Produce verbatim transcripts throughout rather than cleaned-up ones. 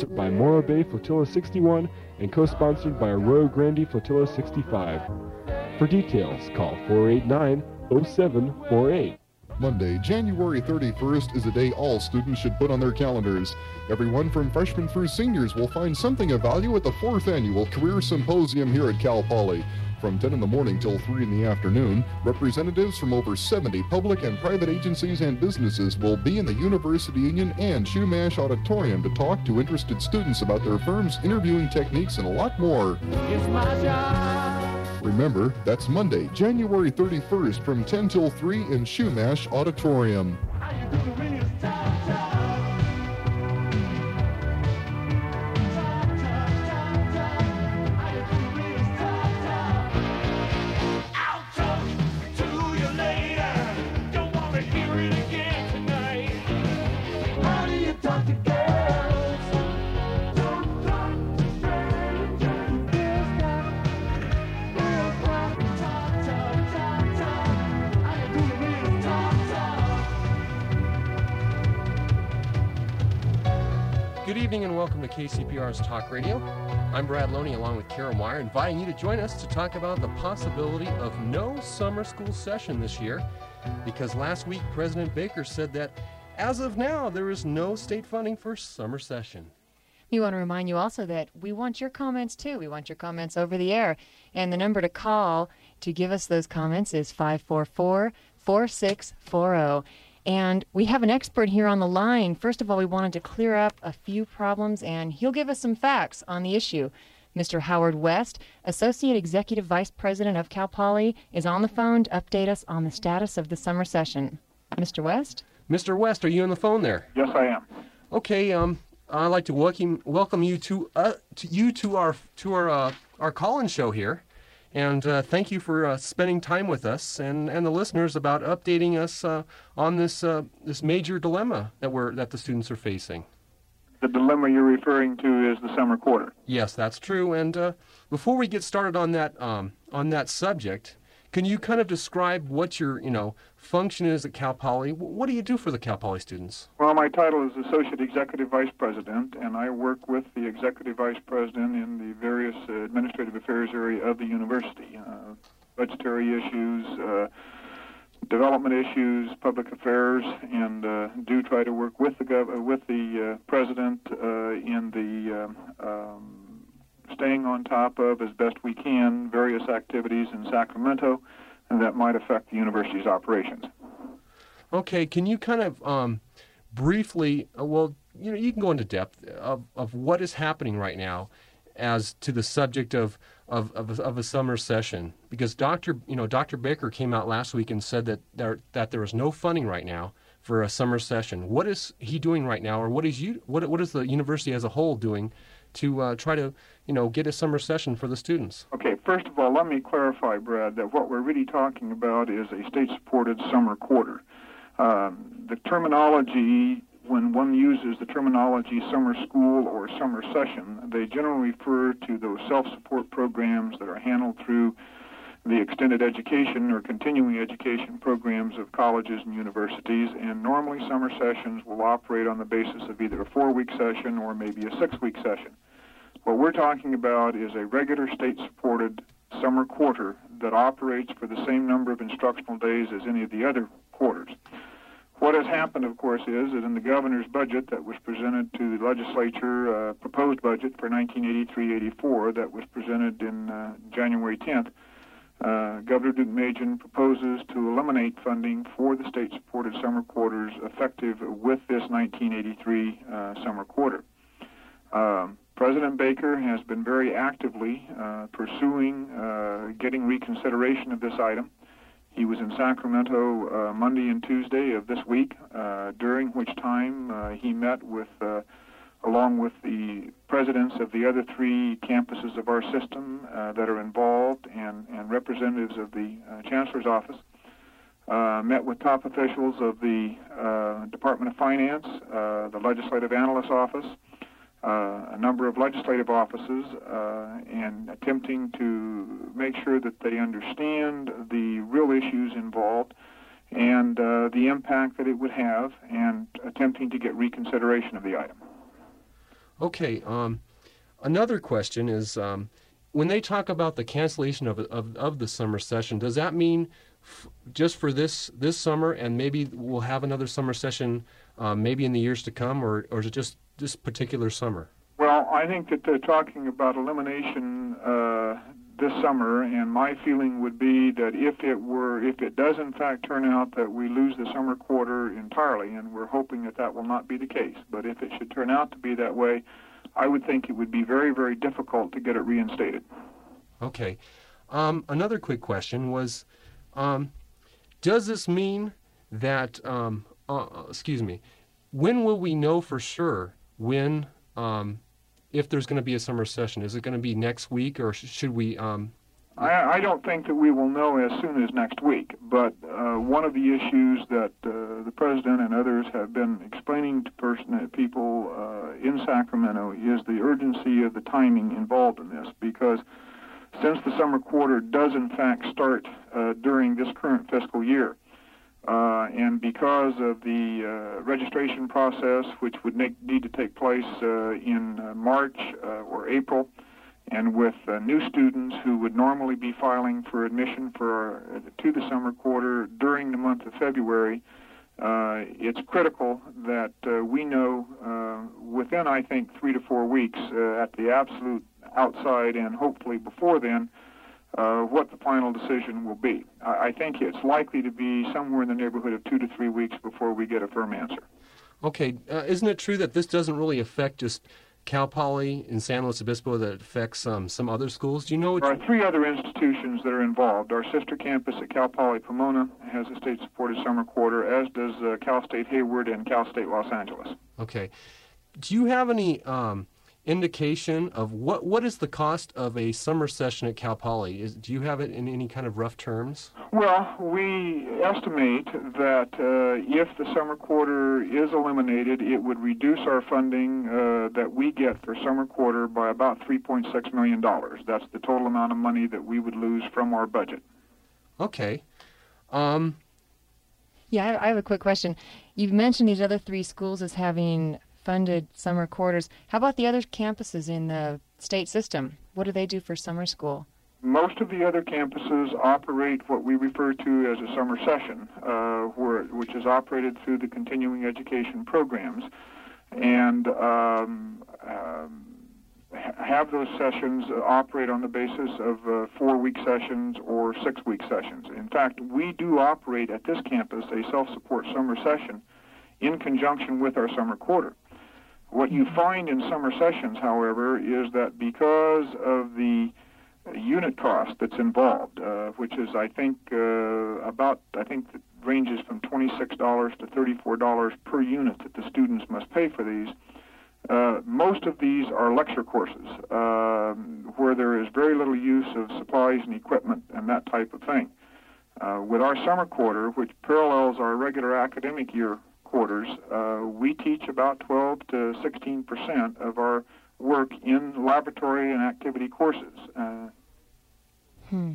co-sponsored by Morro Bay Flotilla sixty-one and co-sponsored by Arroyo Grande Flotilla sixty-five. For details, call four eight nine, oh seven four eight. Monday, January thirty-first is a day all students should put on their calendars. Everyone from freshmen through seniors will find something of value at the fourth Annual Career Symposium here at Cal Poly. From ten in the morning till three in the afternoon, representatives from over seventy public and private agencies and businesses will be in the University Union and Shumash Auditorium to talk to interested students about their firms, interviewing techniques, and a lot more. It's my job. Remember, that's Monday, January thirty-first from ten till three in Shumash Auditorium. Good evening and welcome to K C P R's Talk Radio. I'm Brad Loney along with Karen Meyer, inviting you to join us to talk about the possibility of no summer school session this year, because last week President Baker said that as of now there is no state funding for summer session. We want to remind you also that we want your comments too. We want your comments over the air. And the number to call to give us those comments is five four four, four six four zero. And we have an expert here on the line. First of all, we wanted to clear up a few problems, and he'll give us some facts on the issue. Mister Howard West, Associate Executive Vice President of Cal Poly, is on the phone to update us on the status of the summer session. Mister West? Mister West, are you on the phone there? Yes, I am. Okay, um, I'd like to welcome welcome you to uh to you to our to our uh, our call-in show here. And uh, thank you for uh, spending time with us and, and the listeners about updating us uh, on this uh, this major dilemma that we're that the students are facing. The dilemma you're referring to is the summer quarter. Yes, that's true. And uh, before we get started on that um, on that subject, can you kind of describe what your you know function is at Cal Poly? What do you do for the Cal Poly students? Well, my title is Associate Executive Vice President, and I work with the Executive Vice President in the various uh, administrative affairs area of the university. Uh, budgetary issues, uh, development issues, public affairs, and uh, do try to work with the gov- with the uh, President uh, in the um, um, staying on top of, as best we can, various activities in Sacramento that might affect the university's operations. Okay, can you kind of um, briefly, uh, well, you know, you can go into depth of, of what is happening right now as to the subject of, of, of, of a summer session, because Doctor you know Doctor Baker came out last week and said that there that there is no funding right now for a summer session. What is he doing right now, or what is you what what is the university as a whole doing to uh, try to you know get a summer session for the students? Okay, first of all, let me clarify, Brad, that what we're really talking about is a state-supported summer quarter. Um, the terminology, when one uses the terminology summer school or summer session, they generally refer to those self-support programs that are handled through the extended education or continuing education programs of colleges and universities, and normally summer sessions will operate on the basis of either a four-week session or maybe a six-week session. What we're talking about is a regular state-supported summer quarter that operates for the same number of instructional days as any of the other quarters. What has happened, of course, is that in the governor's budget that was presented to the legislature, uh, proposed budget for nineteen eighty-three eighty-four that was presented in uh, January tenth, uh, Governor Deukmejian proposes to eliminate funding for the state-supported summer quarters effective with this nineteen eighty-three uh, summer quarter. Um, President Baker has been very actively uh, pursuing uh, getting reconsideration of this item. He was in Sacramento uh, Monday and Tuesday of this week, uh, during which time uh, he met with, uh, along with the presidents of the other three campuses of our system uh, that are involved and, and representatives of the uh, Chancellor's office, uh, met with top officials of the uh, Department of Finance, uh, the Legislative Analyst's Office, Uh, a number of legislative offices, uh, and attempting to make sure that they understand the real issues involved and uh, the impact that it would have, and attempting to get reconsideration of the item. Okay. Um, another question is, um, when they talk about the cancellation of, of of the summer session, does that mean f- just for this this summer, and maybe we'll have another summer session, uh, maybe in the years to come, or or is it just this particular summer? Well, I think that they're talking about elimination uh, this summer, and my feeling would be that if it were, if it does in fact turn out that we lose the summer quarter entirely, and we're hoping that that will not be the case, but if it should turn out to be that way, I would think it would be very, very difficult to get it reinstated. Okay. Um, another quick question was, um, does this mean that, um, uh, excuse me, when will we know for sure when, um, if there's going to be a summer session? Is it going to be next week, or sh- should we? Um... I, I don't think that we will know as soon as next week, but uh, one of the issues that uh, the president and others have been explaining to person, people uh, in Sacramento is the urgency of the timing involved in this, because since the summer quarter does in fact start uh, during this current fiscal year, uh, and because of the uh, registration process, which would make, need to take place uh, in uh, March uh, or April, and with uh, new students who would normally be filing for admission for uh, to the summer quarter during the month of February, uh, it's critical that uh, we know uh, within, I think, three to four weeks uh, at the absolute outside, and hopefully before then, uh, what the final decision will be. I, I think it's likely to be somewhere in the neighborhood of two to three weeks before we get a firm answer. Okay, uh, isn't it true that this doesn't really affect just Cal Poly in San Luis Obispo, that affects um, some other schools? Do you know which? There are three other institutions that are involved. Our sister campus at Cal Poly Pomona has a state-supported summer quarter, as does uh, Cal State Hayward and Cal State Los Angeles. Okay. Do you have any um, indication of what what is the cost of a summer session at Cal Poly? Is, do you have it in any kind of rough terms? Well, we estimate that uh, if the summer quarter is eliminated, it would reduce our funding uh, that we get for summer quarter by about three point six million dollars. That's the total amount of money that we would lose from our budget. Okay. Um, Yeah, I I have a quick question. You've mentioned these other three schools as having funded summer quarters. How about the other campuses in the state system? What do they do for summer school? Most of the other campuses operate what we refer to as a summer session, uh, where, which is operated through the continuing education programs, and um, um, have those sessions operate on the basis of uh, four-week sessions or six-week sessions. In fact, we do operate at this campus a self-support summer session in conjunction with our summer quarter. What you find in summer sessions, however, is that because of the unit cost that's involved, uh, which is, I think, uh, about, I think it ranges from twenty-six dollars to thirty-four dollars per unit that the students must pay for these. Uh, most of these are lecture courses, uh, where there is very little use of supplies and equipment and that type of thing. Uh, with our summer quarter, which parallels our regular academic year quarters, uh, we teach about twelve to sixteen percent of our work in laboratory and activity courses. Uh, Hmm.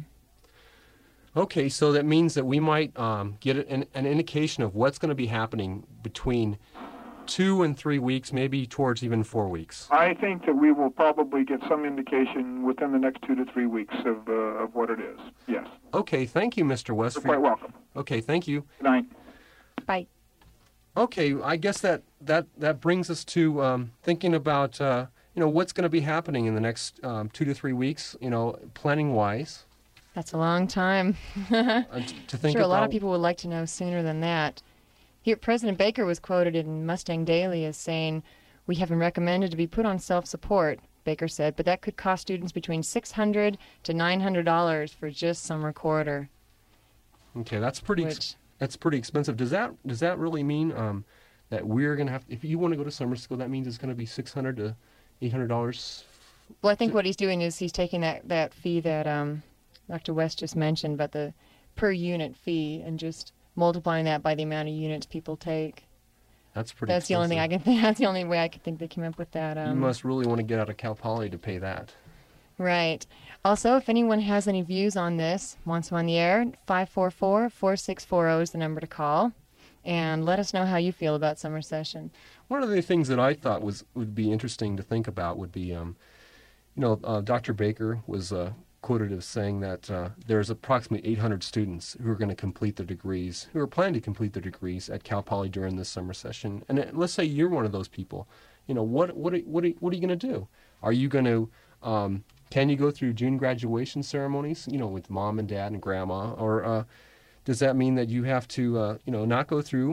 okay, so that means that we might um, get an, an indication of what's going to be happening between two and three weeks, maybe towards even four weeks. I think that we will probably get some indication within the next two to three weeks of, uh, of what it is. Yes. Okay, thank you, Mister West. You're for your- quite welcome. Okay, thank you. Good night. Bye. Okay, I guess that that, that brings us to um, thinking about uh, you know what's going to be happening in the next um, two to three weeks. You know, planning wise. That's a long time. Uh, t- to think Sure, a lot about- of people would like to know sooner than that. Here, President Baker was quoted in Mustang Daily as saying, "We have been recommended to be put on self-support," Baker said, "but that could cost students between six hundred dollars to nine hundred dollars for just summer quarter." Okay, that's pretty. Ex- Which- that's pretty expensive. Does that does that really mean um, that we're going to have? If you want to go to summer school, that means it's going to be six hundred to eight hundred dollars. Well, I think what he's doing is he's taking that, that fee that um, Doctor West just mentioned, but the per unit fee, and just multiplying that by the amount of units people take. That's pretty. That's the only thing I expensive. can think. That's the only way I could think they came up with that. Um, You must really want to get out of Cal Poly to pay that. Right. Also, if anyone has any views on this, wants them on the air, five four four, four six four zero is the number to call. and let us know how you feel about summer session. One of the things that I thought was would be interesting to think about would be, um, you know, uh, Doctor Baker was uh, quoted as saying that uh, there's approximately eight hundred students who are going to complete their degrees, who are planning to complete their degrees at Cal Poly during this summer session. And uh, let's say you're one of those people. You know, what what are, what are, what are you going to do? Are you going to um, can you go through June graduation ceremonies, you know, with mom and dad and grandma, or uh, does that mean that you have to, uh, you know, not go through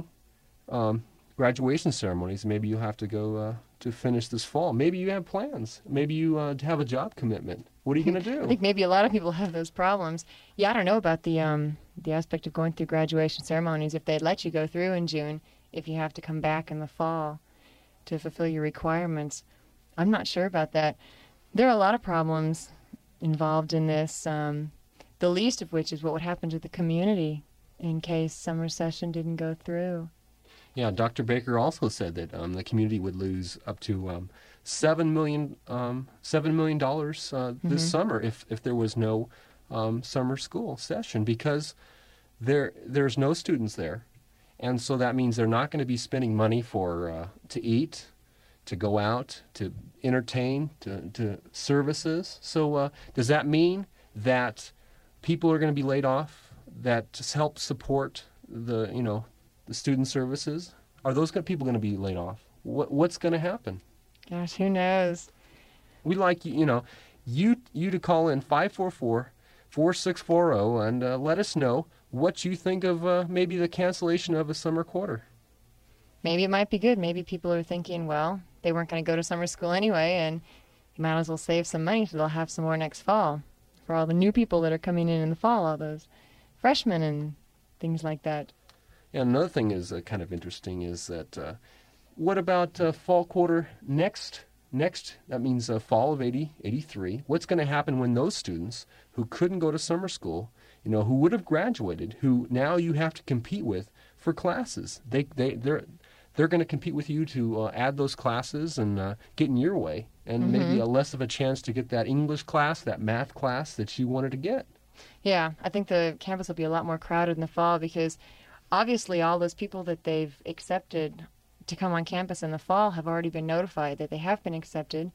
um, graduation ceremonies? Maybe you have to go uh, to finish this fall. Maybe you have plans. Maybe you uh, have a job commitment. What are you going to do? I think maybe a lot of people have those problems. Yeah, I don't know about the um, the aspect of going through graduation ceremonies, if they'd let you go through in June, if you have to come back in the fall to fulfill your requirements. I'm not sure about that. There are a lot of problems involved in this, um, the least of which is what would happen to the community in case summer session didn't go through. Yeah, Doctor Baker also said that um, the community would lose up to um, seven million um, seven million dollars uh, this Mhm. summer if, if there was no um, summer school session, because there there's no students there, and so that means they're not going to be spending money for uh, to eat, to go out, to entertain, to, to services. So uh, does that mean that people are going to be laid off that just help support the, you know, the student services? Are those people going to be laid off? What what's going to happen? Gosh, who knows? We'd like, you know, you you to call in five four four, four six four zero and uh, let us know what you think of uh, maybe the cancellation of a summer quarter. Maybe it might be good. Maybe people are thinking, well, they weren't going to go to summer school anyway, and you might as well save some money so they'll have some more next fall for all the new people that are coming in in the fall, all those freshmen and things like that. And another thing is uh, kind of interesting is that uh, what about uh, fall quarter next? Next, that means uh, fall of eighty, eighty-three. What's going to happen when those students who couldn't go to summer school, you know, who would have graduated, who now you have to compete with for classes? They they they're they're going to compete with you to uh, add those classes and uh, get in your way, and Mhm. maybe a less of a chance to get that English class, that math class that you wanted to get. Yeah, I think the campus will be a lot more crowded in the fall because obviously all those people that they've accepted to come on campus in the fall have already been notified that they have been accepted.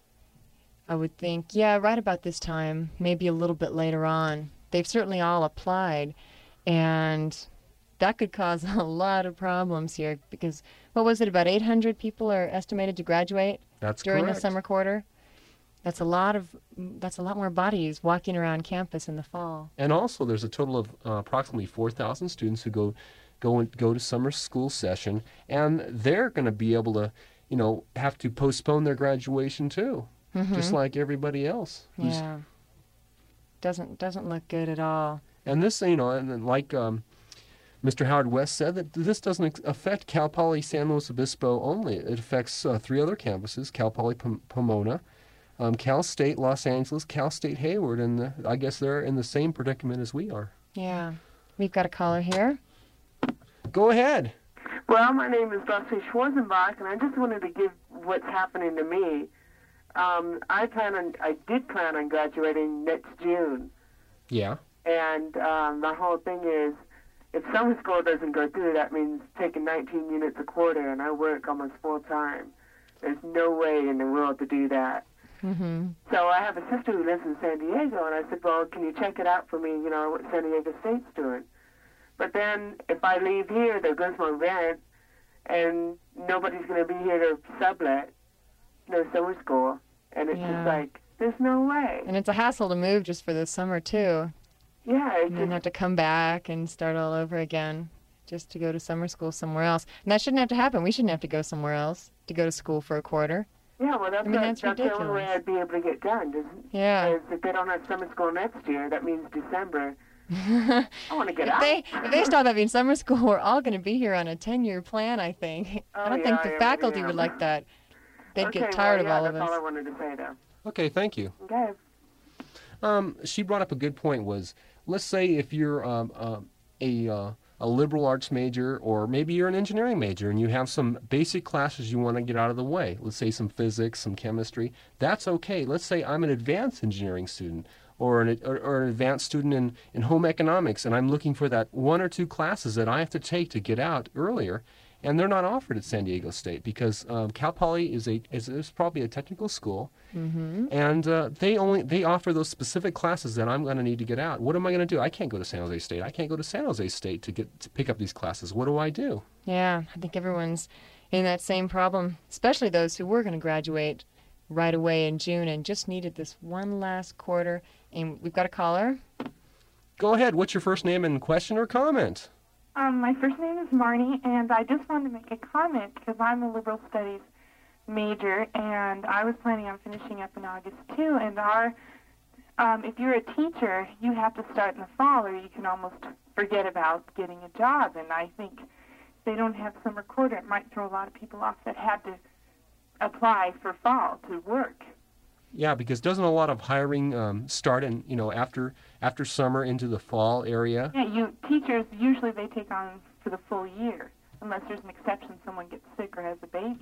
I would think, yeah, right about this time, maybe a little bit later on. They've certainly all applied, and that could cause a lot of problems here because, what was it, about eight hundred people are estimated to graduate That's during correct. the summer quarter? That's a lot of, that's a lot more bodies walking around campus in the fall. And also, there's a total of uh, approximately four thousand students who go go and go to summer school session, and they're going to be able to, you know, have to postpone their graduation too, just Mhm. like everybody else. who's- Yeah. Doesn't doesn't look good at all. And this, you know, and then like um, Mister Howard West said, that this doesn't ex- affect Cal Poly San Luis Obispo only. It affects uh, three other campuses: Cal Poly Pom- Pomona, um, Cal State Los Angeles, Cal State Hayward, and uh, I guess they're in the same predicament as we are. Yeah. We've got a caller here. Go ahead. Well, my name is Leslie Schwarzenbach, and I just wanted to give what's happening to me. Um, I plan on, I did plan on graduating next June, Yeah. and um, the whole thing is, if summer school doesn't go through, that means taking nineteen units a quarter, and I work almost full time. There's no way in the world to do that. Mm-hmm. So I have a sister who lives in San Diego, and I said, well, can you check it out for me, you know, what San Diego State's doing? But then if I leave here, there goes my rent, and nobody's going to be here to sublet, no summer school. And it's Yeah. just like, there's no way. And it's a hassle to move just for the summer, too. Yeah, it's And then just, have to come back and start all over again just to go to summer school somewhere else. And that shouldn't have to happen. We shouldn't have to go somewhere else to go to school for a quarter. yeah, well, that's, I mean, what- that's that's the only way ridiculous. I'd be able to get done. Doesn't, Yeah. Because if they don't have summer school next year, that means December. I want to get If out. they if they stop having summer school, we're all going to be here on a ten-year plan, I think. Oh, I don't yeah, think I the am, faculty yeah. would like that. They'd okay, get tired well, yeah, of all of that's all I us. wanted to say, though. Okay, thank you. Okay. Um, she brought up a good point. Was let's say if you're um, uh, a uh, a liberal arts major, or maybe you're an engineering major, and you have some basic classes you want to get out of the way. Let's say some physics, some chemistry. That's okay. Let's say I'm an advanced engineering student. or an, or, or an advanced student in, in home economics, and I'm looking for that one or two classes that I have to take to get out earlier, and they're not offered at San Diego State because um, Cal Poly is a is, is probably a technical school, Mm-hmm. and uh, they only they offer those specific classes that I'm going to need to get out. What am I going to do? I can't go to San Jose State. I can't go to San Jose State to get to pick up these classes. What do I do? Yeah, I think everyone's in that same problem, especially those who were going to graduate right away in June and just needed this one last quarter. And we've got a caller. Go ahead. What's your first name and question or comment? Um, my first name is Marnie, and I just wanted to make a comment because I'm a liberal studies major, and I was planning on finishing up in August too. And our, um, if you're a teacher, you have to start in the fall, or you can almost forget about getting a job. And I think if they don't have summer quarter, it might throw a lot of people off that had to apply for fall to work. Yeah, because doesn't a lot of hiring um, start in you know after after summer into the fall area? Yeah, you teachers usually they take on for the full year, unless there's an exception, someone gets sick or has a baby.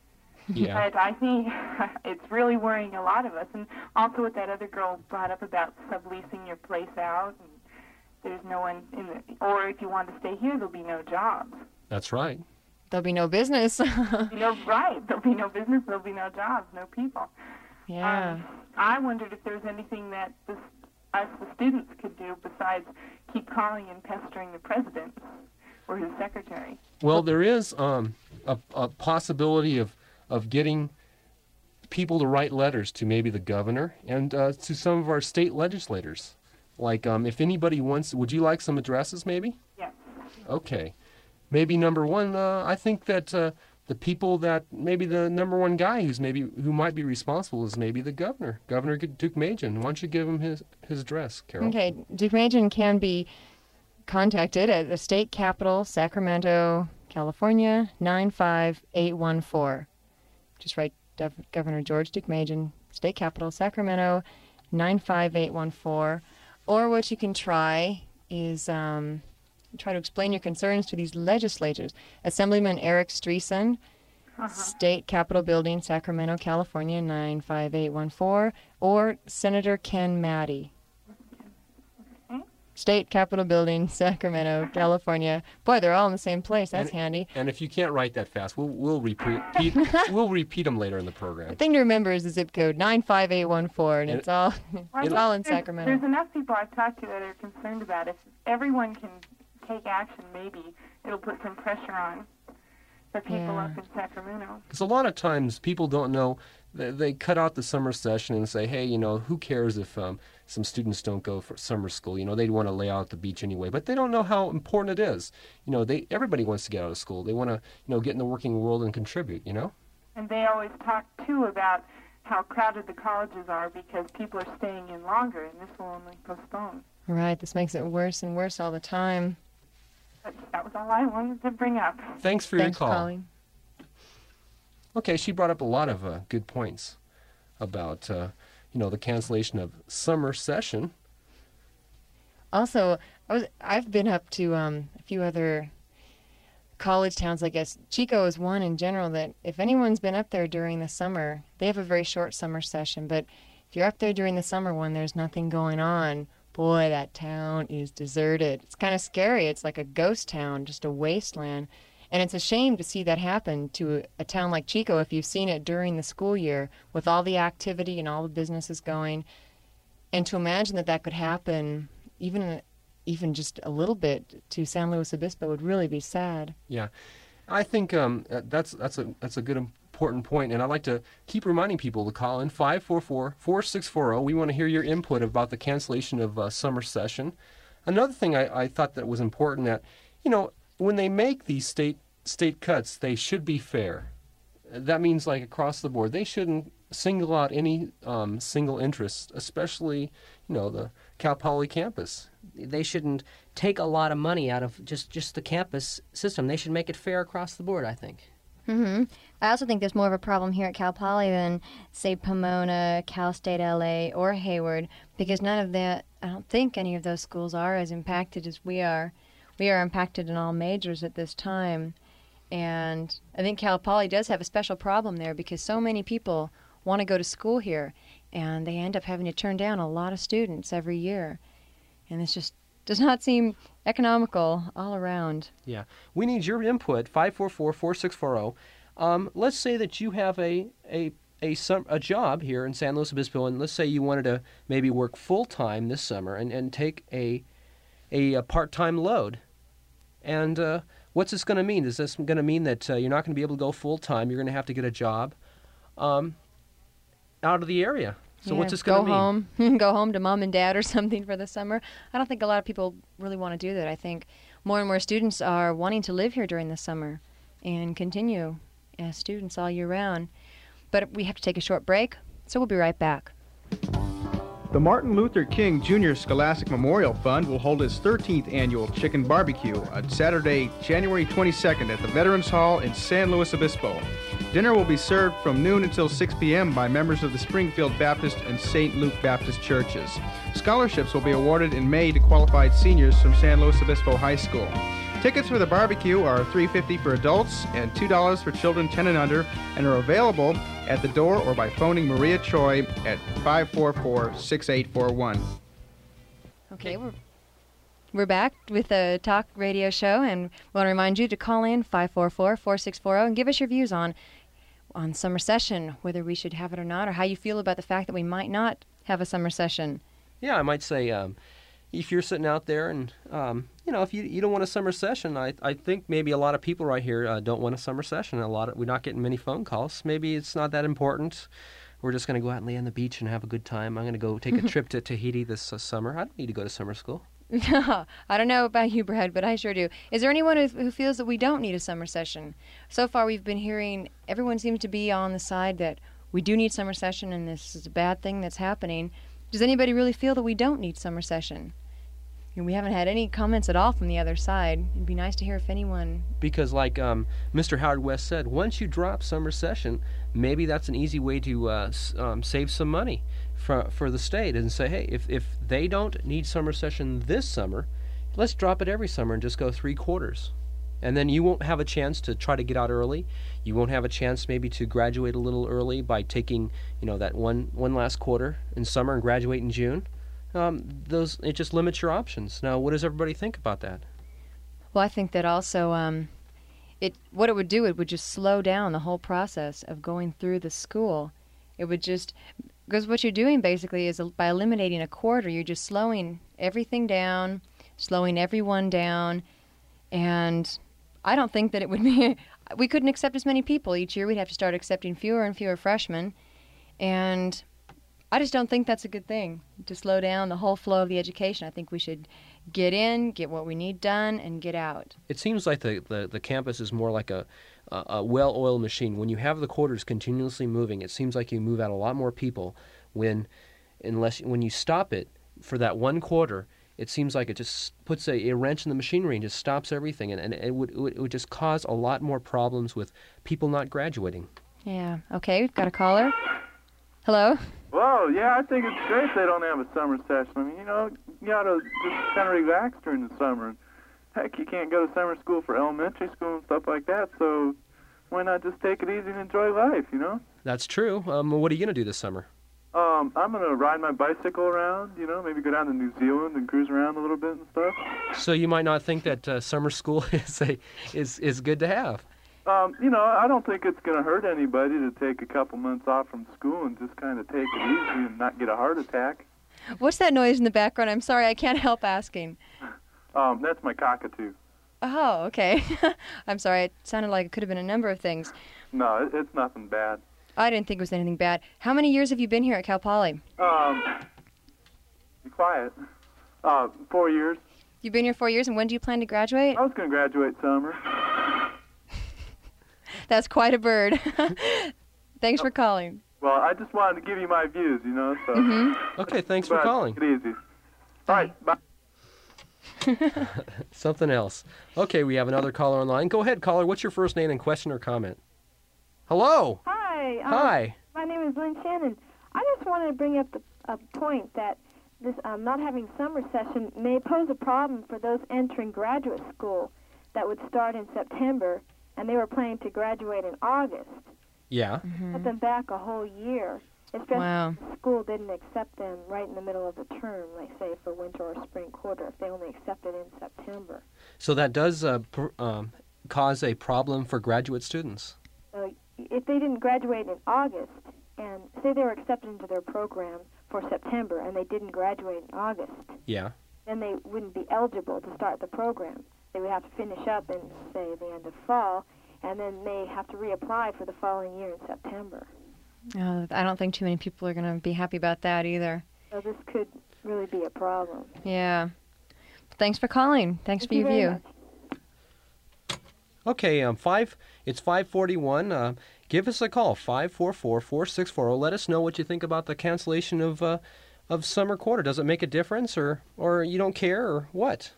Yeah. But I think it's really worrying a lot of us. And also what that other girl brought up about subleasing your place out, and there's no one in the, or if you want to stay here, there'll be no jobs. That's right. There'll be no business. You know, right? There'll be no business. There'll be no jobs. No people. Yeah. Um, I wondered if there's anything that this, us, the students, could do besides keep calling and pestering the president or his secretary. Well, there is um, a, a possibility of of getting people to write letters to maybe the governor and uh, to some of our state legislators. Like, um, if anybody wants, would you like some addresses maybe? Yes. Okay. Maybe number one, uh, I think that uh, the people that, maybe the number one guy who's maybe, who might be responsible is maybe the governor, Governor Deukmejian. Why don't you give him his, his address, Carol? Okay, Deukmejian can be contacted at the state capitol, Sacramento, California, nine five eight one four. Just write Gov- Governor George Deukmejian, state capitol, Sacramento, nine five eight one four. Or what you can try is um, try to explain your concerns to these legislators. Assemblyman Eric Streisand, Uh-huh. State Capitol Building, Sacramento, California, nine five eight one four. Or Senator Ken Maddie. Okay. State Capitol Building, Sacramento, California. Boy, they're all in the same place. That's And- handy. And if you can't write that fast, we'll we'll repeat we'll repeat them later in the program. The thing to remember is the zip code nine five eight one four, and And- it's all it's all in There's- Sacramento. There's enough people I've talked to that are concerned about it. If everyone can take action, maybe it'll put some pressure on the people Yeah. up in Sacramento. Because a lot of times people don't know, they, they cut out the summer session and say, hey, you know, who cares if um, some students don't go for summer school? You know, they want to lay out at the beach anyway. But they don't know how important it is. You know, they everybody wants to get out of school. They want to, you know, get in the working world and contribute, you know? And they always talk, too, about how crowded the colleges are because people are staying in longer, and this will only postpone. Right, this makes it worse and worse all the time. But that was all I wanted to bring up. Thanks for Thanks your for call. calling. Okay, she brought up a lot of uh, good points about, uh, you know, the cancellation of summer session. Also, I was I've been up to um, a few other college towns. I guess Chico is one in general that if anyone's been up there during the summer, they have a very short summer session. But if you're up there during the summer when there's nothing going on, boy, that town is deserted. It's kind of scary. It's like a ghost town, just a wasteland. And it's a shame to see that happen to a town like Chico if you've seen it during the school year with all the activity and all the businesses going. And to imagine that that could happen even even just a little bit to San Luis Obispo would really be sad. Yeah, I think um, uh, that's that's a that's a good important point, and I'd like to keep reminding people to call in five four four, four six four zero. We want to hear your input about the cancellation of uh, summer session. Another thing I, I thought that was important that, you know, when they make these state state cuts, they should be fair. That means like across the board. They shouldn't single out any um, single interest, especially, you know, the Cal Poly campus. They shouldn't take a lot of money out of just, just the campus system. They should make it fair across the board, I think. Mm-hmm. I also think there's more of a problem here at Cal Poly than, say, Pomona, Cal State L A, or Hayward, because none of that, I don't think any of those schools are as impacted as we are. We are impacted in all majors at this time. And I think Cal Poly does have a special problem there because so many people want to go to school here. and they end up having to turn down a lot of students every year. And this just does not seem economical all around. Yeah. We need your input, five four four, four six four zero. Um, let's say that you have a, a, a, sum, a job here in San Luis Obispo, and let's say you wanted to maybe work full-time this summer and, and take a, a, a part-time load. And uh, what's this going to mean? Is this going to mean that uh, you're not going to be able to go full-time? You're going to have to get a job um, out of the area. So yeah, what's this going to mean? Go home, go home to mom and dad or something for the summer. I don't think a lot of people really want to do that. I think more and more students are wanting to live here during the summer and continue as students all year round. But we have to take a short break, so we'll be right back. The Martin Luther King Junior Scholastic Memorial Fund will hold its thirteenth annual Chicken Barbecue on Saturday, January twenty-second at the Veterans Hall in San Luis Obispo. Dinner will be served from noon until six p.m. by members of the Springfield Baptist and Saint Luke Baptist churches. Scholarships will be awarded in May to qualified seniors from San Luis Obispo High School. Tickets for the barbecue are three dollars and fifty cents for adults and two dollars for children ten and under, and are available at the door or by phoning Maria Choi at five four four, six eight four one. Okay, we're, we're back with a talk radio show, and we want to remind you to call in five four four, four six four zero and give us your views on, on summer session, whether we should have it or not, or how you feel about the fact that we might not have a summer session. Yeah, I might say... Um, if you're sitting out there and, um, you know, if you you don't want a summer session, I, I think maybe a lot of people right here uh, don't want a summer session. A lot of, we're not getting many phone calls. Maybe it's not that important. We're just going to go out and lay on the beach and have a good time. I'm going to go take a trip to Tahiti this uh, summer. I don't need to go to summer school. I don't know about you, Brad, but I sure do. Is there anyone who, who feels that we don't need a summer session? So far we've been hearing everyone seems to be on the side that we do need summer session and this is a bad thing that's happening. Does anybody really feel that we don't need summer session? And we haven't had any comments at all from the other side. It'd be nice to hear if anyone... Because like um, Mister Howard West said, once you drop summer session, maybe that's an easy way to uh, um, save some money for, for the state and say, hey, if, if they don't need summer session this summer, let's drop it every summer and just go three quarters. And then you won't have a chance to try to get out early. You won't have a chance maybe to graduate a little early by taking, you know, that one, one last quarter in summer and graduate in June. Um, those it just limits your options. Now, what does everybody think about that? Well, I think that also um, it what it would do, it would just slow down the whole process of going through the school. It would just, because what you're doing basically is by eliminating a quarter, you're just slowing everything down, slowing everyone down, and I don't think that it would be, we couldn't accept as many people each year. We'd have to start accepting fewer and fewer freshmen, and I just don't think that's a good thing, to slow down the whole flow of the education. I think we should get in, get what we need done, and get out. It seems like the, the, the campus is more like a, a, a well-oiled machine. When you have the quarters continuously moving, it seems like you move out a lot more people. When, unless when you stop it for that one quarter, it seems like it just puts a, a wrench in the machinery and just stops everything, and, and it, would, it would it would just cause a lot more problems with people not graduating. Yeah. Okay, we've got a caller. Hello? Well, yeah, I think it's great they don't have a summer session. I mean, you know, you ought to just kind of relax during the summer. Heck, you can't go to summer school for elementary school and stuff like that, so why not just take it easy and enjoy life, you know? That's true. Um, what are you going to do this summer? Um, I'm going to ride my bicycle around, you know, maybe go down to New Zealand and cruise around a little bit and stuff. So you might not think that uh, summer school is a, is is good to have. Um, you know, I don't think it's going to hurt anybody to take a couple months off from school and just kind of take it easy and not get a heart attack. What's that noise in the background? I'm sorry, I can't help asking. Um, that's my cockatoo. Oh, okay. I'm sorry, it sounded like it could have been a number of things. No, it, it's nothing bad. I didn't think it was anything bad. How many years have you been here at Cal Poly? Um, be quiet. Uh, four years. You've been here four years, and when do you plan to graduate? I was going to graduate summer. That's quite a bird. Thanks for calling. Well, I just wanted to give you my views, you know, so... Mm-hmm. Okay, thanks but for calling. Take it easy. All right, bye. Something else. Okay, we have another caller online. Go ahead, caller. What's your first name and question or comment? Hello. Hi. Um, Hi. My name is Lynn Shannon. I just wanted to bring up the, a point that this um, not having summer session may pose a problem for those entering graduate school that would start in September, and they were planning to graduate in August. Yeah. Mm-hmm. Put them back a whole year. especially Wow. if the school didn't accept them right in the middle of the term, like say for winter or spring quarter, if they only accepted in September. So that does uh, pr- um, cause a problem for graduate students. So if they didn't graduate in August, and say they were accepted into their program for September and they didn't graduate in August, Yeah. then they wouldn't be eligible to start the program. They would have to finish up in, say, the end of fall, and then they have to reapply for the following year in September. Oh, I don't think too many people are going to be happy about that either. So this could really be a problem. Yeah. Thanks for calling. Thanks Thank for you your very view. much. Okay, um, five. It's five forty-one. Uh, give us a call, five four four, four six four zero. Let us know what you think about the cancellation of uh, of summer quarter. Does it make a difference, or or you don't care, or what?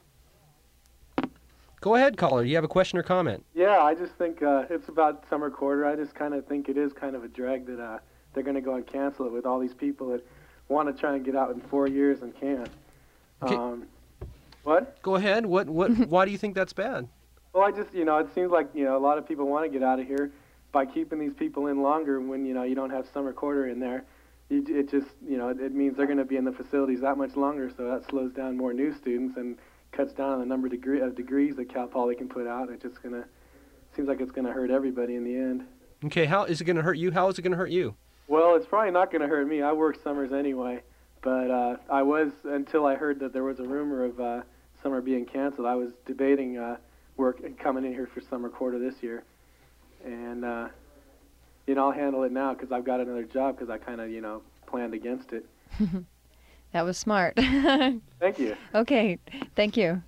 Go ahead, caller. You have a question or comment? Yeah, I just think uh, it's about summer quarter. I just kind of think it is kind of a drag that uh, they're going to go and cancel it with all these people that want to try and get out in four years and can't. Okay. Um, what? Go ahead. What what? Why do you think that's bad? Well, I just, you know, it seems like, you know, a lot of people want to get out of here by keeping these people in longer when, you know, you don't have summer quarter in there. You, it just, you know, it means they're going to be in the facilities that much longer, so that slows down more new students and cuts down on the number of, degree, of degrees that Cal Poly can put out. It just going to, seems like it's going to hurt everybody in the end. Okay, how is it going to hurt you? How is it going to hurt you? Well, it's probably not going to hurt me. I work summers anyway, but uh, I was, until I heard that there was a rumor of uh, summer being canceled, I was debating uh, work coming in here for summer quarter this year. And, uh, you know, I'll handle it now because I've got another job because I kind of, you know, planned against it. That was smart. Thank you. Okay, thank you.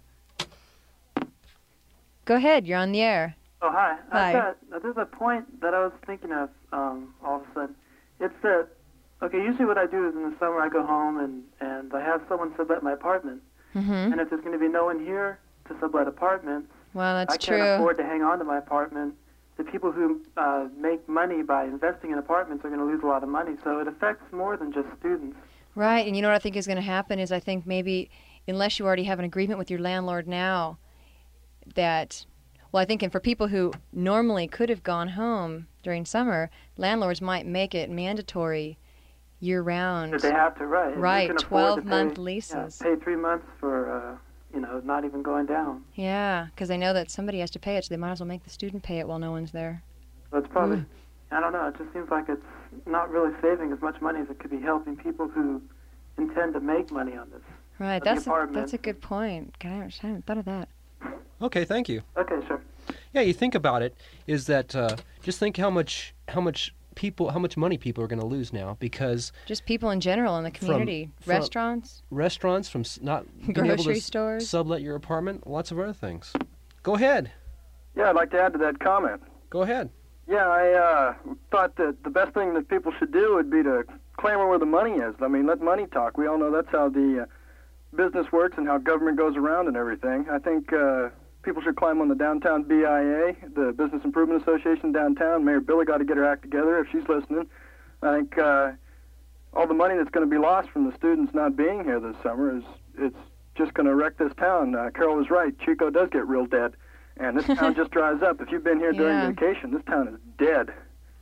Go ahead, you're on the air. Oh, hi. Hi. I've got, uh, there's a point that I was thinking of um, all of a sudden. It's that, okay, usually what I do is in the summer I go home and, and I have someone sublet my apartment. Mm-hmm. And if there's going to be no one here to sublet apartments, Well, that's I true. can't afford to hang on to my apartment. The people who uh, make money by investing in apartments are going to lose a lot of money. So it affects more than just students. Right, and you know what I think is going to happen is I think maybe, unless you already have an agreement with your landlord now, that, well, I think and for people who normally could have gone home during summer, landlords might make it mandatory year-round. That they have to, right. Right, You can afford to twelve-month pay- leases. Yeah, pay three months for, uh, you know, not even going down. Yeah, because they know that somebody has to pay it, so they might as well make the student pay it while no one's there. So it's probably, Mm. I don't know, it just seems like it's not really saving as much money as it could be helping people who intend to make money on this. Right, But the that's a, apartment- that's a good point. God, I haven't- I haven't thought of that. Okay, thank you. Okay, sure. Yeah, you think about it, is that uh, just think how much how much people how much money people are going to lose now because Just people in general in the From- community. from- Restaurants, restaurants from s- not being able to grocery s- stores. sublet your apartment, lots of other things. Go ahead. Yeah, I'd like to add to that comment. Go ahead. Yeah, I uh, thought that the best thing that people should do would be to clamor where the money is. I mean, let money talk. We all know that's how the uh, business works and how government goes around and everything. I think uh, people should climb on the downtown B I A, the Business Improvement Association downtown. Mayor Billy got to get her act together if she's listening. I think uh, all the money that's going to be lost from the students not being here this summer is it's just going to wreck this town. Uh, Carol was right. Chico does get real dead. And this town just dries up. If you've been here during Yeah. vacation, this town is dead.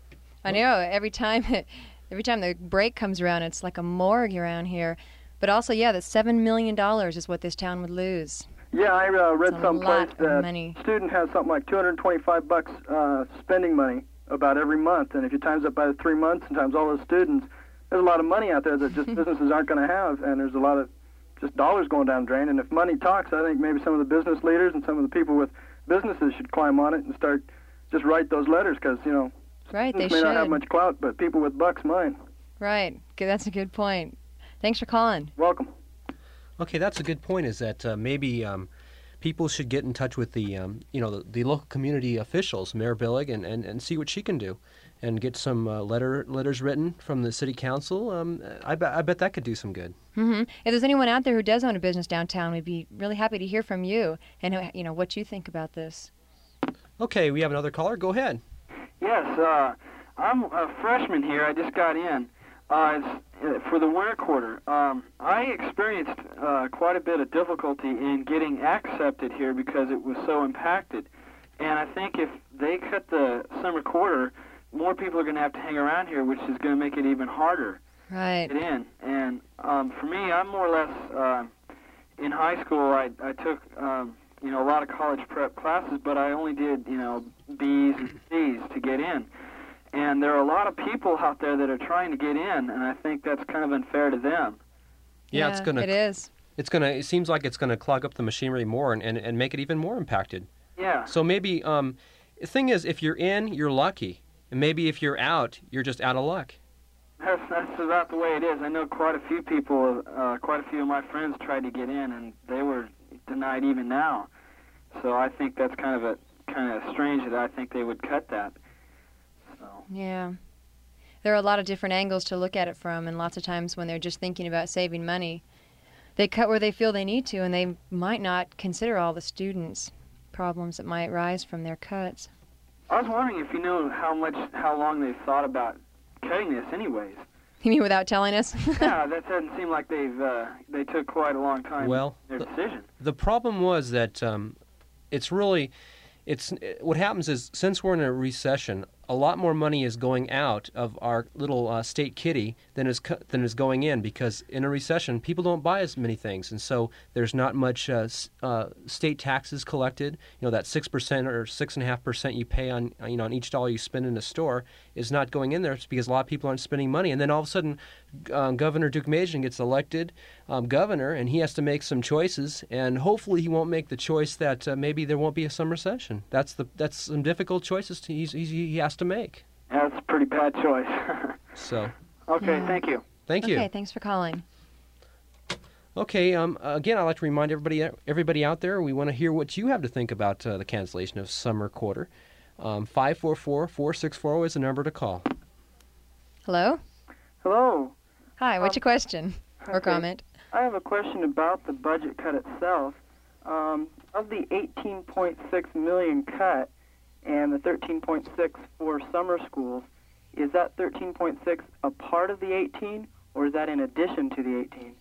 I know. Every time, every time the break comes around, it's like a morgue around here. But also, yeah, that seven million dollars is what this town would lose. Yeah, I uh, read It's a someplace lot of that money. a student has something like two hundred twenty-five bucks uh, spending money about every month. And if you times it by the three months and times all those students, there's a lot of money out there that just businesses aren't going to have. And there's a lot of just dollars going down the drain. And if money talks, I think maybe some of the business leaders and some of the people with businesses should climb on it and start just write those letters because, you know, Right, they business may not have should. much clout, but people with bucks might. Right. Good. That's a good point. Thanks for calling. Welcome. Okay, that's a good point. Is that uh, maybe um, people should get in touch with the um, you know the, the local community officials, Mayor Billig, and, and, and see what she can do, and get some uh, letter letters written from the city council. Um, I bet I bet that could do some good. hmm If there's anyone out there who does own a business downtown, we'd be really happy to hear from you and uh, you know what you think about this. Okay, we have another caller. Go ahead. Yes, uh, I'm a freshman here. I just got in. Uh, it's, uh, for the winter quarter, um, I experienced uh, quite a bit of difficulty in getting accepted here because it was so impacted. And I think if they cut the summer quarter more people are going to have to hang around here, which is going to make it even harder right. to get in. And um, for me, I'm more or less uh, in high school. I I took um, you know a lot of college prep classes, but I only did you know B's and C's to get in. And there are a lot of people out there that are trying to get in, and I think that's kind of unfair to them. Yeah, Yeah, it's gonna. it is. It's gonna. It seems like it's gonna clog up the machinery more and, and, and make it even more impacted. Yeah. So maybe um, the thing is, if you're in, you're lucky, and maybe if you're out, you're just out of luck. That's, that's about the way it is. I know quite a few people, uh, quite a few of my friends tried to get in, and they were denied even now. So I think that's kind of a kind of strange that I think they would cut that. So. Yeah. There are a lot of different angles to look at it from, and lots of times when they're just thinking about saving money, they cut where they feel they need to, and they might not consider all the students' problems that might rise from their cuts. I was wondering if you know how much, how long they've thought about cutting this, anyways. You mean without telling us? Yeah, that doesn't seem like they've uh, they took quite a long time Well, in their decision. The problem was that um, it's really, it's what happens is since we're in a recession, a lot more money is going out of our little uh, state kitty than is co- than is going in, because in a recession people don't buy as many things, and so there's not much uh, s- uh, state taxes collected. You know, that six percent or six and a half percent you pay on you know on each dollar you spend in a store is not going in there. It's because a lot of people aren't spending money, and then all of a sudden um, Governor Duke Majan gets elected um, governor, and he has to make some choices, and hopefully he won't make the choice that uh, maybe there won't be a summer session. That's the that's some difficult choices to, he's, he's, he has to make. Yeah, that's a pretty bad choice. So. Okay, Yeah. thank you. Thank you. Okay, thanks for calling. Okay. Um. Again, I'd like to remind everybody, everybody out there, we want to hear what you have to think about uh, the cancellation of summer quarter. Um, five four four, four six four zero is the number to call. Hello? Hello. Hi, what's Um, your question or okay. comment? I have a question about the budget cut itself. Um, of the eighteen point six million cut and the thirteen point six for summer schools, is that thirteen point six a part of the eighteen, or is that in addition to the eighteen?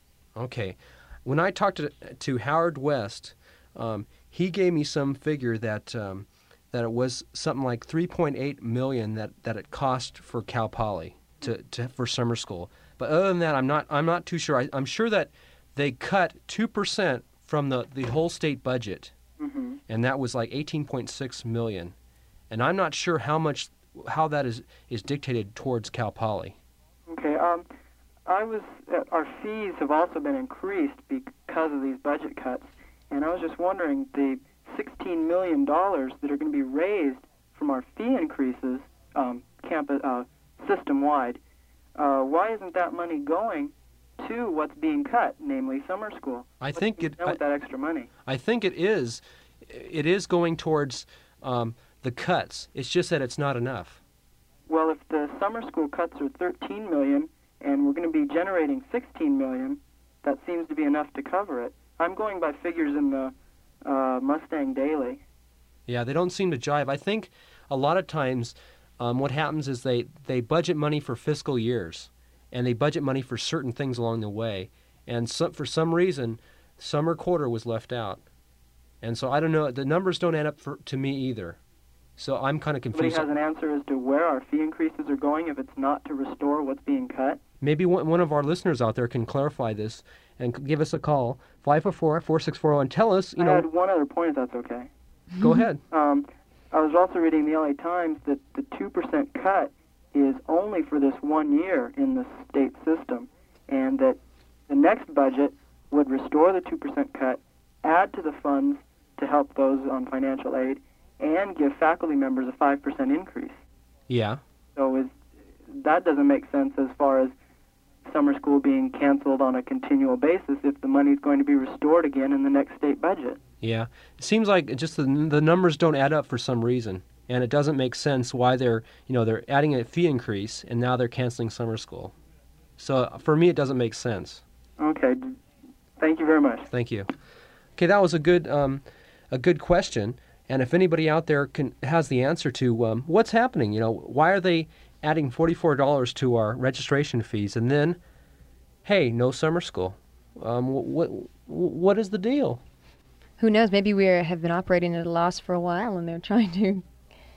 Okay. When I talked to to Howard West, um, he gave me some figure that um, that it was something like three point eight million that, that it cost for Cal Poly to, to for summer school. But other than that, I'm not I'm not too sure. I, I'm sure that they cut two percent from the, the whole state budget, Mm-hmm. and that was like eighteen point six million. And I'm not sure how much how that is, is dictated towards Cal Poly. Okay. Um, I was uh, our fees have also been increased because of these budget cuts, and I was just wondering the sixteen million dollars that are going to be raised from our fee increases, um, campus uh, system wide. Uh, why isn't that money going to what's being cut, namely summer school? I What's think being it. done with I, that extra money? I think it is. It is going towards um, the cuts. It's just that it's not enough. Well, if the summer school cuts are thirteen million and we're going to be generating sixteen million, that seems to be enough to cover it. I'm going by figures in the uh, Mustang Daily. Yeah, they don't seem to jive. I think a lot of times um, what happens is they, they budget money for fiscal years, and they budget money for certain things along the way. And so, for some reason, summer quarter was left out. And so I don't know. The numbers don't add up for, to me either. So I'm kind of Somebody confused. has an answer as to where our fee increases are going if it's not to restore what's being cut? Maybe one, one of our listeners out there can clarify this and c- give us a call, five four four, four six four zero, and tell us, you I know. had one other point, if that's okay. Go ahead. Um, I was also reading the L A Times that the two percent cut is only for this one year in the state system, and that the next budget would restore the two percent cut, add to the funds to help those on financial aid, and give faculty members a five percent increase. Yeah. So is, that doesn't make sense as far as summer school being canceled on a continual basis if the money's going to be restored again in the next state budget. Yeah. It seems like just the, the numbers don't add up for some reason. And it doesn't make sense why they're, you know, they're adding a fee increase and now they're canceling summer school. So uh, for me, it doesn't make sense. Okay. Thank you very much. Thank you. Okay, that was a good, um, a good question. And if anybody out there can has the answer to um, what's happening, you know, why are they adding forty-four dollars to our registration fees, and then, hey, no summer school? Um, what what is the deal? Who knows? Maybe we are, have been operating at a loss for a while, and they're trying to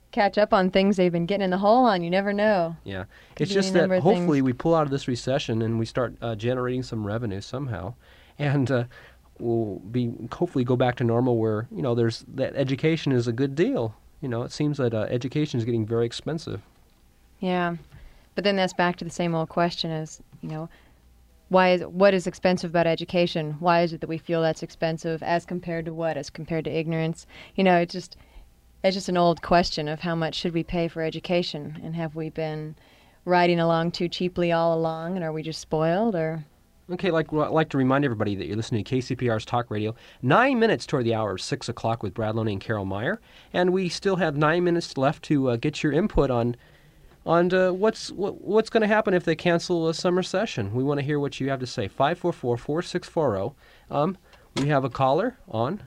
catch up on things they've been getting in the hole on. You never know. Yeah. Could It's be just any that number of hopefully things. we pull out of this recession and we start uh, generating some revenue somehow. And uh, we'll be hopefully go back to normal where, you know, there's that education is a good deal. You know, it seems that uh, education is getting very expensive. Yeah. But then that's back to the same old question as, you know, why is what is expensive about education? Why is it that we feel that's expensive as compared to what? As compared to ignorance? You know, it's just it's just an old question of how much should we pay for education, and have we been riding along too cheaply all along, and are we just spoiled, or? Okay, like I'd like to remind everybody that you're listening to K C P R's Talk Radio. Nine minutes toward the hour of six o'clock with Brad Loney and Carol Meyer, and we still have nine minutes left to uh, get your input on on uh, what's what, what's going to happen if they cancel a summer session. We want to hear what you have to say. Five four four four six four zero. Um, we have a caller on.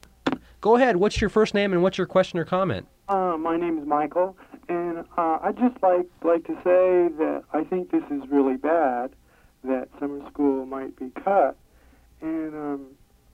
Go ahead. What's your first name and what's your question or comment? Uh, my name is Michael, and uh, I'd just like like to say that I think this is really bad, that summer school might be cut, and um,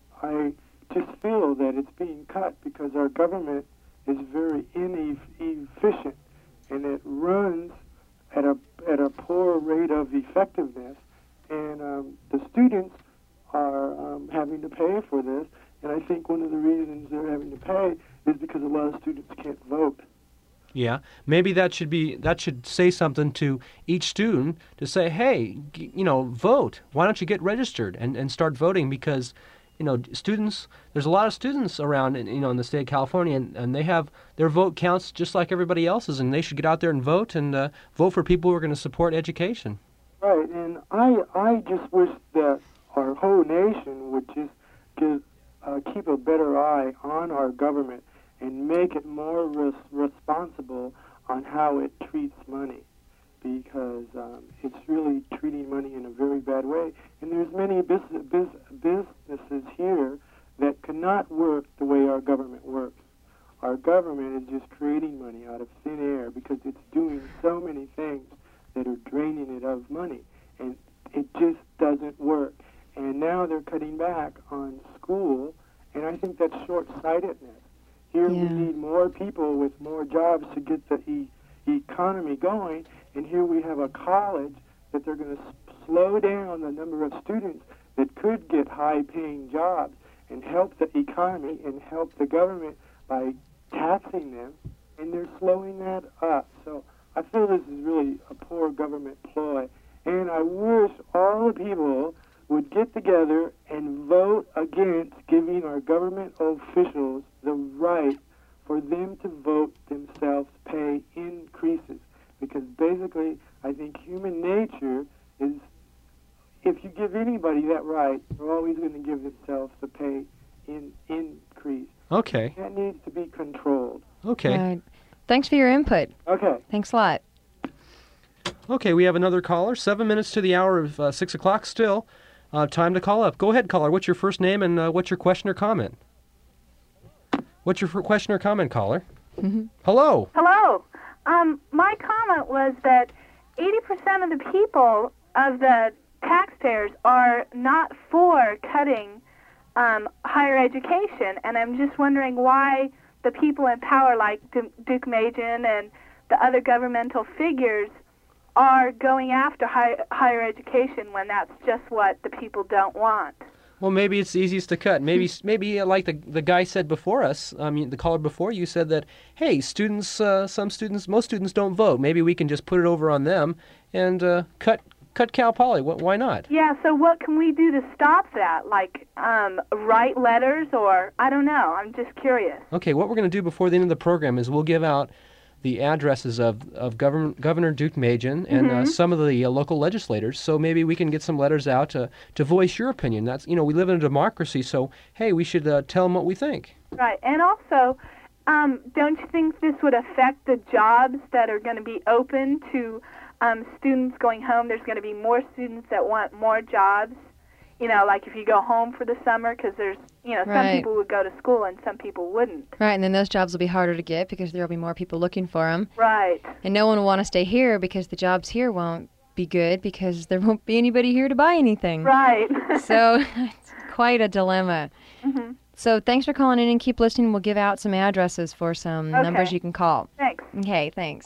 I just feel that it's being cut because our government is very inefficient, and it runs at a at a poor rate of effectiveness, and um, the students are um, having to pay for this, and I think one of the reasons they're having to pay is because a lot of students can't vote. Yeah, maybe that should be that should say something to each student to say, hey, g- you know, vote. Why don't you get registered and, and start voting? Because, you know, students. There's a lot of students around, in, you know, in the state of California, and, and they have their vote counts just like everybody else's, and they should get out there and vote and uh, vote for people who are going to support education. Right, and I I just wish that our whole nation would just give, uh, keep a better eye on our government and make it more res- responsible on how it treats money, because um, it's really treating money in a very bad way. And there's many bus- bus- businesses here that cannot work the way our government works. Our government is just creating money out of thin air because it's doing so many things that are draining it of money, and it just doesn't work. And now they're cutting back on school, and I think that's short-sightedness. Here Yeah. we need more people with more jobs to get the e- economy going, and here we have a college that they're going to s- slow down the number of students that could get high-paying jobs and help the economy and help the government by taxing them, and they're slowing that up. So I feel this is really a poor government ploy, and I wish all the people would get together and vote against giving our government officials the right for them to vote themselves pay increases. Because basically, I think human nature is, if you give anybody that right, they're always going to give themselves the pay in increase. Okay. That needs to be controlled. Okay. Right. Thanks for your input. Okay. Thanks a lot. Okay, we have another caller. Seven minutes to the hour of uh, six o'clock still. Uh, time to call up. Go ahead, caller. What's your first name and uh, what's your question or comment? What's your f- question or comment, caller? Mm-hmm. Hello. Hello. Um, my comment was that eighty percent of the people, of the taxpayers, are not for cutting um, higher education, and I'm just wondering why the people in power, like Du- Duke Majan and the other governmental figures, are going after high, higher education when that's just what the people don't want. Well, maybe it's the easiest to cut. Maybe, maybe uh, like the the guy said before us. I mean, the caller before you said that, hey, students, uh, some students, most students don't vote. Maybe we can just put it over on them and uh, cut cut Cal Poly. Wh- Why not? Yeah, so what can we do to stop that? Like um, write letters, or I don't know. I'm just curious. Okay, what we're going to do before the end of the program is we'll give out the addresses of, of Governor, Governor Duke Majan and uh, Mhm. some of the uh, local legislators, so maybe we can get some letters out to, to voice your opinion. That's, you know, we live in a democracy, so, hey, we should uh, tell them what we think. Right, and also, um, don't you think this would affect the jobs that are going to be open to um, students going home? There's going to be more students that want more jobs. You know, like if you go home for the summer, because there's, you know, some Right. people would go to school and some people wouldn't. Right, and then those jobs will be harder to get because there will be more people looking for them. Right. And no one will want to stay here because the jobs here won't be good because there won't be anybody here to buy anything. Right. So it's quite a dilemma. Mm-hmm. So thanks for calling in and keep listening. We'll give out some addresses for some Okay. numbers you can call. Thanks. Okay, thanks.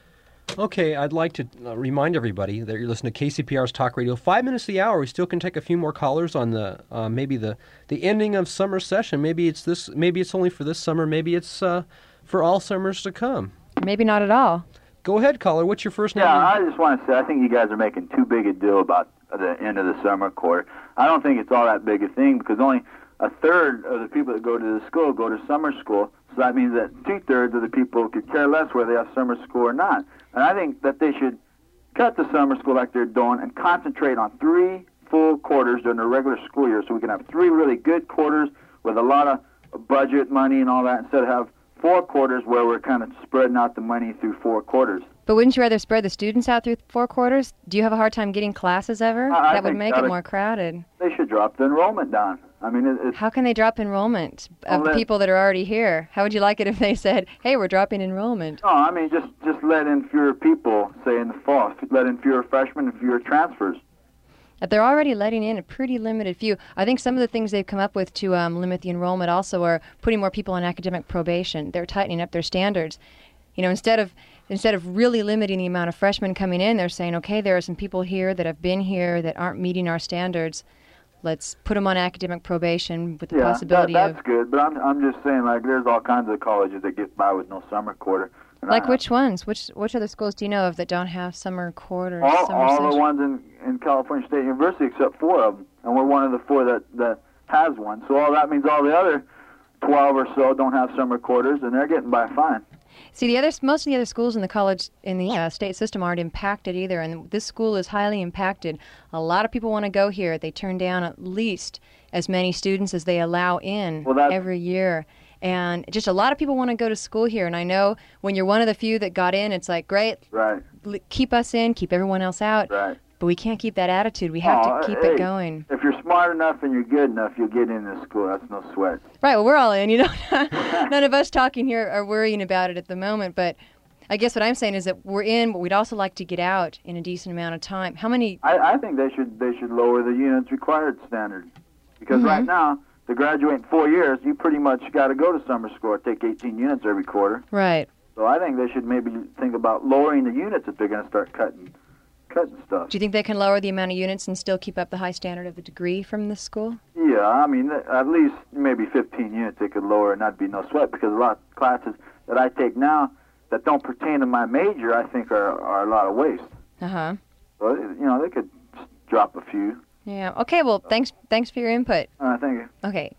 Okay, I'd like to uh, remind everybody that you're listening to K C P R's Talk Radio. Five minutes of the hour. We still can take a few more callers on the uh, maybe the, the ending of summer session. Maybe it's this. Maybe it's only for this summer. Maybe it's uh, for all summers to come. Maybe not at all. Go ahead, caller. What's your first name? Yeah, I just want to say I think you guys are making too big a deal about the end of the summer quarter. I don't think it's all that big a thing because only a third of the people that go to the school go to summer school. So that means that two-thirds of the people could care less whether they have summer school or not. And I think that they should cut the summer school like they're doing and concentrate on three full quarters during the regular school year so we can have three really good quarters with a lot of budget money and all that instead of have four quarters where we're kind of spreading out the money through four quarters. But wouldn't you rather spread the students out through four quarters? Do you have a hard time getting classes ever? I- I that would think make that it would- more crowded. They should drop the enrollment down. I mean, it, it's... How can they drop enrollment of Well, that- people that are already here? How would you like it if they said, hey, we're dropping enrollment? No, I mean, just, just let in fewer people, say, in the fall. Let in fewer freshmen and fewer transfers. That They're already letting in a pretty limited few. I think some of the things they've come up with to um, limit the enrollment also are putting more people on academic probation. They're tightening up their standards. You know, instead of instead of really limiting the amount of freshmen coming in, they're saying, okay, there are some people here that have been here that aren't meeting our standards. Let's put them on academic probation with the yeah, possibility that, that's of... good, but I'm, I'm just saying, like, there's all kinds of colleges that get by with no summer quarter. And Like I, which ones? Which which other schools do you know of that don't have summer quarters? All, summer all the session? ones in, in California State University except four of them, and we're one of the four that, that has one. So all that means all the other twelve or so don't have summer quarters, and they're getting by fine. See, the other most of the other schools in the college in the uh, state system aren't impacted either, and this school is highly impacted. A lot of people want to go here. They turn down at least as many students as they allow in Well, that's- every year. And just a lot of people want to go to school here. And I know when you're one of the few that got in, it's like, great, Right. l- keep us in, keep everyone else out. Right. But we can't keep that attitude. We have Oh, to keep hey, it going. If you're smart enough and you're good enough, you'll get into school. That's no sweat. Right, well, we're all in. You know, none of us talking here are worrying about it at the moment. But I guess what I'm saying is that we're in, but we'd also like to get out in a decent amount of time. How many? I, I think they should they should lower the units required standard because Mhm. right now to graduate in four years, you pretty much got to go to summer school or take eighteen units every quarter. Right. So I think they should maybe think about lowering the units if they're going to start cutting cutting stuff. Do you think they can lower the amount of units and still keep up the high standard of the degree from this school? Yeah, I mean at least maybe fifteen units they could lower and that'd be no sweat because a lot of classes that I take now that don't pertain to my major I think are are a lot of waste. Uh huh. So you know they could drop a few. Yeah. Okay. Well, thanks. Thanks for your input. Uh, thank you. Okay.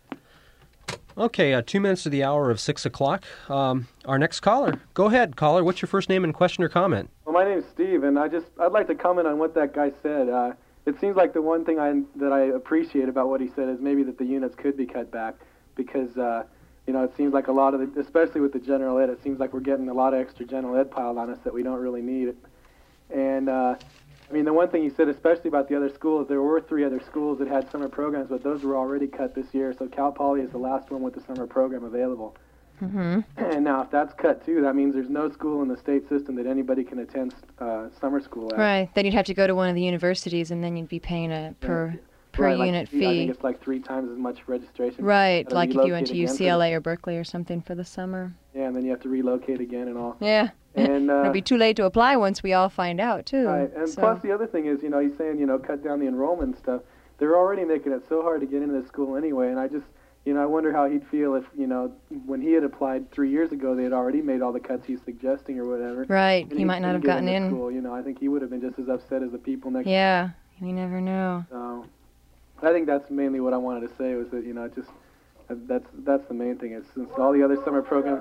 Okay, uh, two minutes to the hour of six o'clock. Um, our next caller. Go ahead, caller. What's your first name and question or comment? Well, my name's Steve, and I just I'd like to comment on what that guy said. Uh, it seems like the one thing I that I appreciate about what he said is maybe that the units could be cut back because uh, you know it seems like a lot of the, especially with the general ed, it seems like we're getting a lot of extra general ed piled on us that we don't really need. And uh, I mean, the one thing he said, especially about the other schools, there were three other schools that had summer programs, but those were already cut this year. So Cal Poly is the last one with the summer program available. Mm-hmm. And now, if that's cut too, that means there's no school in the state system that anybody can attend uh, summer school at. Right. Then you'd have to go to one of the universities, and then you'd be paying a per per Right, like unit three- I think fee. it's like three times as much registration. Right. Gotta Like if you went to relocate again U C L A or Berkeley or something for the summer. For, yeah, and then you have to relocate again and all. Yeah. And uh, It'll be too late to apply once we all find out too. Right, and So- plus the other thing is, you know, he's saying, you know, cut down the enrollment and stuff. They're already making it so hard to get into the school anyway, and I just, you know, I wonder how he'd feel if, you know, when he had applied three years ago, they had already made all the cuts he's suggesting or whatever. Right, and he might not couldn't have get gotten into in. School. You know, I think he would have been just as upset as the people next. Yeah. You never know. So, I think that's mainly what I wanted to say was that, you know, it just that's that's the main thing is since all the other summer programs.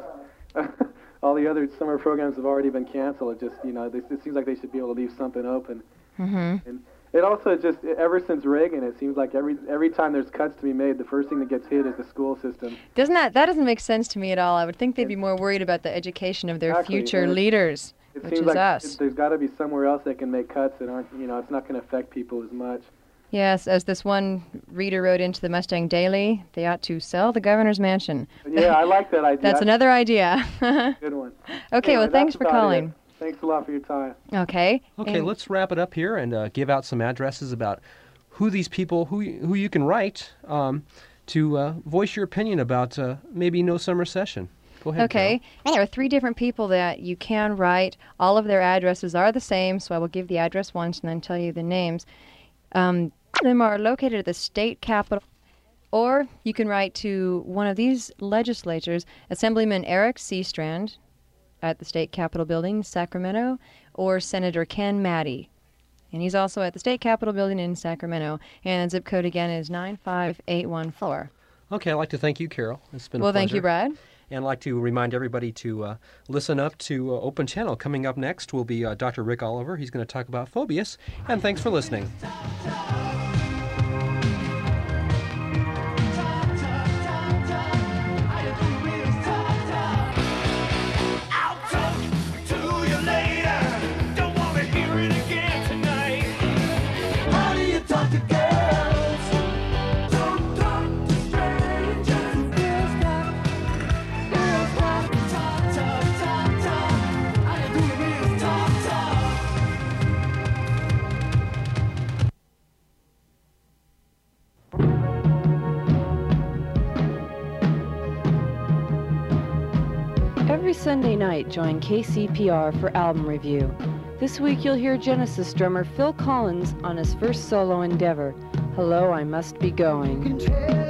All the other summer programs have already been canceled. It just, you know, they, it seems like they should be able to leave something open. Mm-hmm. And it also just, ever since Reagan, it seems like every every time there's cuts to be made, the first thing that gets hit is the school system. Doesn't that that doesn't make sense to me at all? I would think they'd be more worried about the education of their Exactly, future and it- leaders, It which seems is like us. it- there's got to be somewhere else they can make cuts that aren't, you know, it's not going to affect people as much. Yes, as this one reader wrote into the Mustang Daily, they ought to sell the governor's mansion. Yeah, I like that idea. That's another idea. Good one. Okay, Anyway, well, thanks that's for about calling. it. Thanks a lot for your time. Okay. Okay, and- let's wrap it up here and uh, give out some addresses about who these people, who y- who you can write um, to uh, voice your opinion about uh, maybe no summer session. Go ahead, Okay. There are three different people that you can write. All of their addresses are the same, so I will give the address once and then tell you the names. Um, them are located at the state capitol, or you can write to one of these legislators, Assemblyman Eric C. Strand at the state capitol building, Sacramento, or Senator Ken Maddie. And he's also at the state capitol building in Sacramento. And the zip code again is nine five eight one four. Okay, I'd like to thank you, Carol. It's been Well, a pleasure. thank you, Brad. And I'd like to remind everybody to uh, listen up to uh, Open Channel. Coming up next will be uh, Doctor Rick Oliver. He's going to talk about phobias. And thanks for listening. Every Sunday night, join K C P R for Album Review. This week you'll hear Genesis drummer Phil Collins on his first solo endeavor, Hello, I Must Be Going.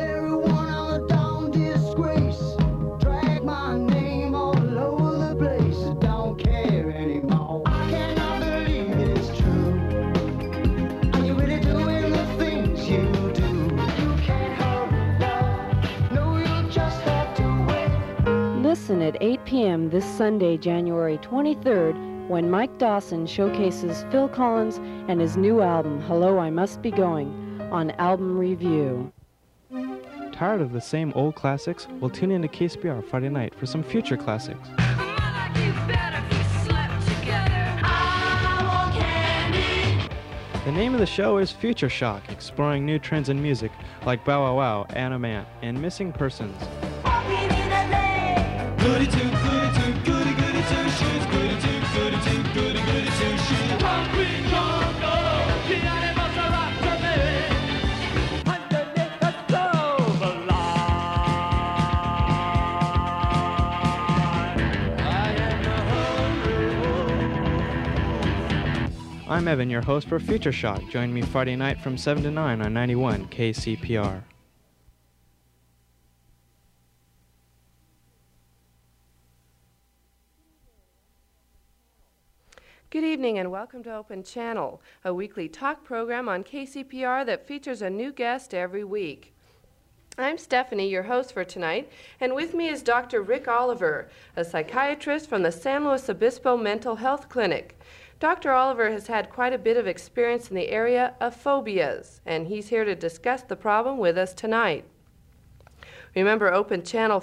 Listen at eight p.m. this Sunday, January twenty-third, when Mike Dawson showcases Phil Collins and his new album, Hello, I Must Be Going, on Album Review. Tired of the same old classics? Well, tune in to K C P R Friday night for some future classics. The name of the show is Future Shock, exploring new trends in music like Bow Wow Wow, Anna Man, and Missing Persons. Goody two, goody two, goody goody two shoes, goody two, goody two, goody goody two shoes. Concrete jungle, the animals are after me. Underneath the clover line, I am the hungry wolf. I'm Evan, your host for Future Shock. Join me Friday night from seven to nine on ninety-one K C P R. Good evening and welcome to Open Channel, a weekly talk program on K C P R that features a new guest every week. I'm Stephanie, your host for tonight, and with me is Doctor Rick Oliver, a psychiatrist from the San Luis Obispo Mental Health Clinic. Doctor Oliver has had quite a bit of experience in the area of phobias, and he's here to discuss the problem with us tonight. Remember, Open Channel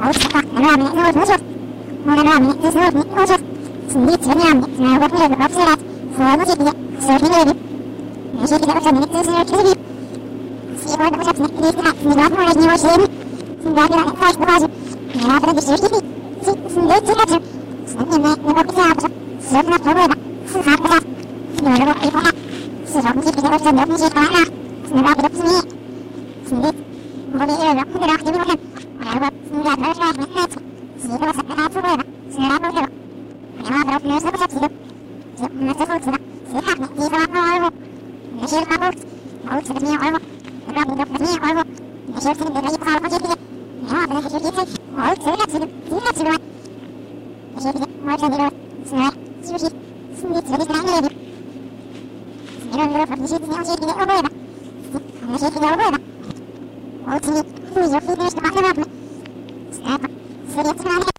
Ultimately, who is your feet? There's the bottom of me. Step up. City of Toronto.